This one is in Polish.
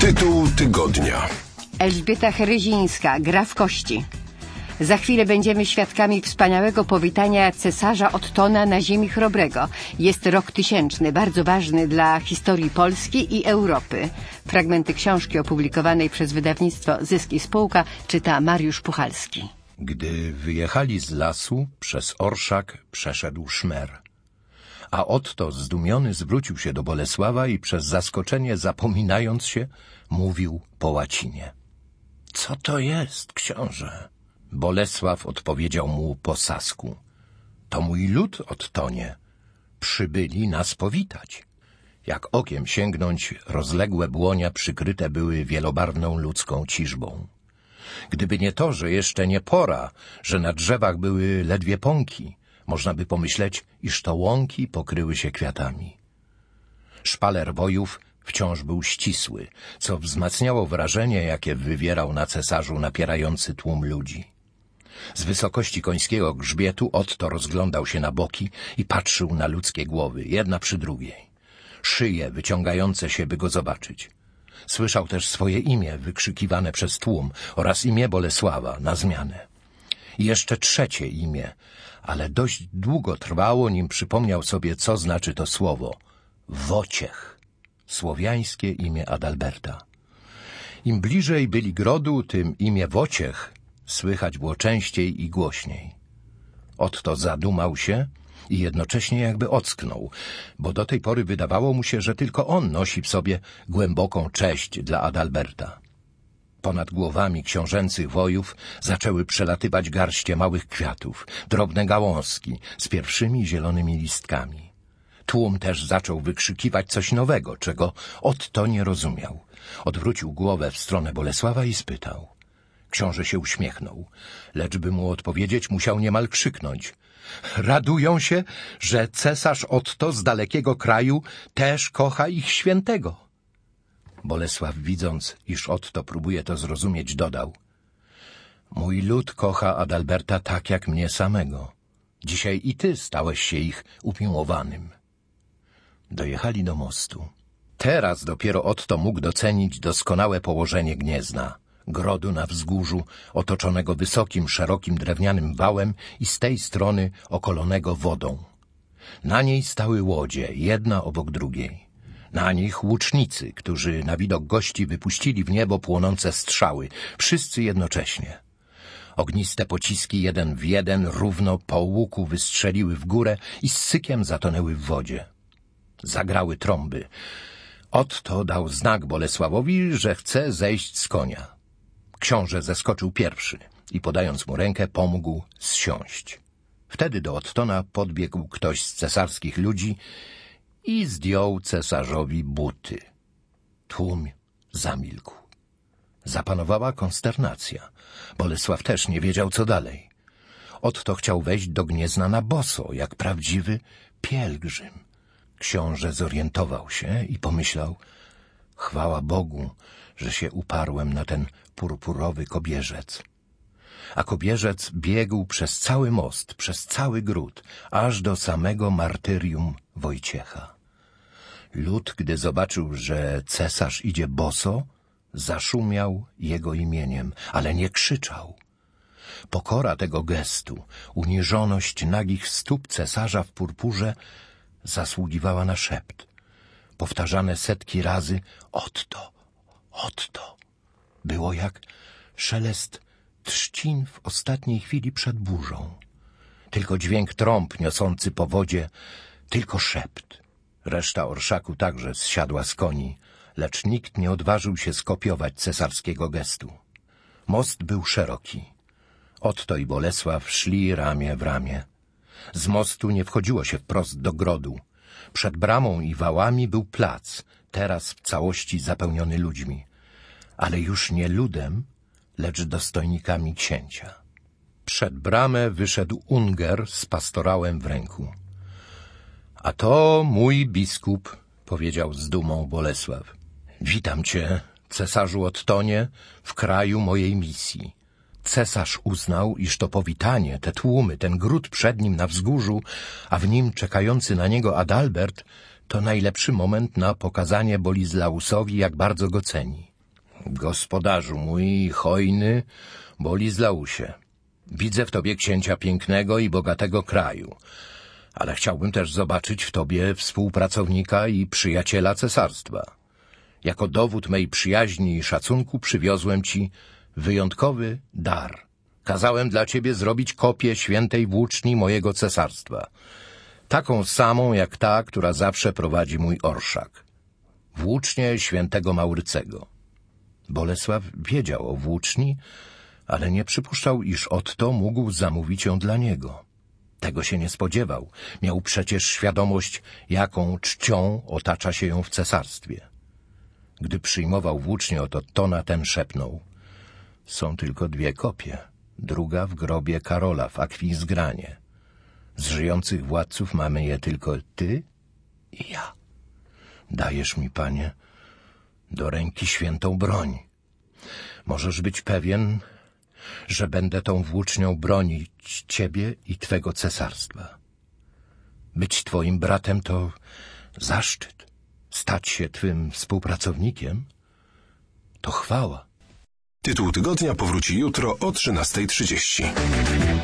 Tytuł tygodnia. Elżbieta Heryzińska, Gra w kości. Za chwilę będziemy świadkami wspaniałego powitania cesarza Ottona na ziemi Chrobrego. Jest rok 1000, bardzo ważny dla historii Polski i Europy. Fragmenty książki opublikowanej przez wydawnictwo Zysk i Spółka czyta Mariusz Puchalski. Gdy wyjechali z lasu, przez orszak przeszedł szmer. A Otto zdumiony zwrócił się do Bolesława i przez zaskoczenie zapominając się, mówił po łacinie. — Co to jest, książę? Bolesław odpowiedział mu po sasku. — To mój lud, Ottonie. Przybyli nas powitać. Jak okiem sięgnąć, rozległe błonia przykryte były wielobarwną ludzką ciżbą. Gdyby nie to, że jeszcze nie pora, że na drzewach były ledwie pąki, można by pomyśleć, iż to łąki pokryły się kwiatami. Szpaler wojów wciąż był ścisły, co wzmacniało wrażenie, jakie wywierał na cesarzu napierający tłum ludzi. Z wysokości końskiego grzbietu Otto rozglądał się na boki i patrzył na ludzkie głowy, jedna przy drugiej. Szyje wyciągające się, by go zobaczyć. Słyszał też swoje imię wykrzykiwane przez tłum oraz imię Bolesława na zmianę. I jeszcze trzecie imię, ale dość długo trwało, nim przypomniał sobie, co znaczy to słowo. Wociech. Słowiańskie imię Adalberta. Im bliżej byli grodu, tym imię Wociech słychać było częściej i głośniej. Otto zadumał się i jednocześnie jakby ocknął, bo do tej pory wydawało mu się, że tylko on nosi w sobie głęboką cześć dla Adalberta. Ponad głowami książęcych wojów zaczęły przelatywać garście małych kwiatów, drobne gałązki z pierwszymi zielonymi listkami. Tłum też zaczął wykrzykiwać coś nowego, czego Otto nie rozumiał. Odwrócił głowę w stronę Bolesława i spytał. Książę się uśmiechnął, lecz by mu odpowiedzieć, musiał niemal krzyknąć. Radują się, że cesarz Otto z dalekiego kraju też kocha ich świętego. Bolesław, widząc, iż Otto próbuje to zrozumieć, dodał. Mój lud kocha Adalberta tak jak mnie samego. Dzisiaj i ty stałeś się ich umiłowanym. Dojechali do mostu. Teraz dopiero Otto mógł docenić doskonałe położenie Gniezna, grodu na wzgórzu, otoczonego wysokim, szerokim drewnianym wałem i z tej strony okolonego wodą. Na niej stały łodzie, jedna obok drugiej. Na nich łucznicy, którzy na widok gości wypuścili w niebo płonące strzały, wszyscy jednocześnie. Ogniste pociski jeden w jeden równo po łuku wystrzeliły w górę i z sykiem zatonęły w wodzie. Zagrały trąby. Otto dał znak Bolesławowi, że chce zejść z konia. Książę zeskoczył pierwszy i podając mu rękę pomógł zsiąść. Wtedy do Ottona podbiegł ktoś z cesarskich ludzi i zdjął cesarzowi buty. Tłum zamilkł. Zapanowała konsternacja. Bolesław też nie wiedział, co dalej. Otto chciał wejść do Gniezna na boso, jak prawdziwy pielgrzym. Książę zorientował się i pomyślał, chwała Bogu, że się uparłem na ten purpurowy kobierzec. A kobierzec biegł przez cały most, przez cały gród, aż do samego martyrium Wojciecha. Lud, gdy zobaczył, że cesarz idzie boso, zaszumiał jego imieniem, ale nie krzyczał. Pokora tego gestu, uniżoność nagich stóp cesarza w purpurze zasługiwała na szept. Powtarzane setki razy Otto, Otto. Było jak szelest trzcin w ostatniej chwili przed burzą. Tylko dźwięk trąb niosący po wodzie, tylko szept. Reszta orszaku także zsiadła z koni, lecz nikt nie odważył się skopiować cesarskiego gestu. Most był szeroki. Otto i Bolesław szli ramię w ramię. Z mostu nie wchodziło się wprost do grodu. Przed bramą i wałami był plac, teraz w całości zapełniony ludźmi. Ale już nie ludem, lecz dostojnikami księcia. Przed bramę wyszedł Unger z pastorałem w ręku. A to mój biskup, powiedział z dumą Bolesław. Witam cię, cesarzu Ottonie, w kraju mojej misji. Cesarz uznał, iż to powitanie, te tłumy, ten gród przed nim na wzgórzu, a w nim czekający na niego Adalbert, to najlepszy moment na pokazanie Bolislausowi, jak bardzo go ceni. Gospodarzu mój hojny Boleslausie, widzę w tobie księcia pięknego i bogatego kraju, ale chciałbym też zobaczyć w tobie współpracownika i przyjaciela cesarstwa. Jako dowód mej przyjaźni i szacunku przywiozłem ci wyjątkowy dar. Kazałem dla ciebie zrobić kopię świętej włóczni mojego cesarstwa, taką samą jak ta, która zawsze prowadzi mój orszak. Włócznię świętego Maurycego. Bolesław wiedział o włóczni, ale nie przypuszczał, iż Otto mógł zamówić ją dla niego. Tego się nie spodziewał. Miał przecież świadomość, jaką czcią otacza się ją w cesarstwie. Gdy przyjmował włócznię od Ottona, ten szepnął: są tylko 2 kopie, druga w grobie Karola w Akwilsgranie. Z żyjących władców mamy je tylko ty i ja. Dajesz mi, panie, do ręki świętą broń. Możesz być pewien, że będę tą włócznią bronić ciebie i twego cesarstwa. Być twoim bratem to zaszczyt. Stać się twym współpracownikiem to chwała. Tytuł tygodnia powróci jutro o 13:30.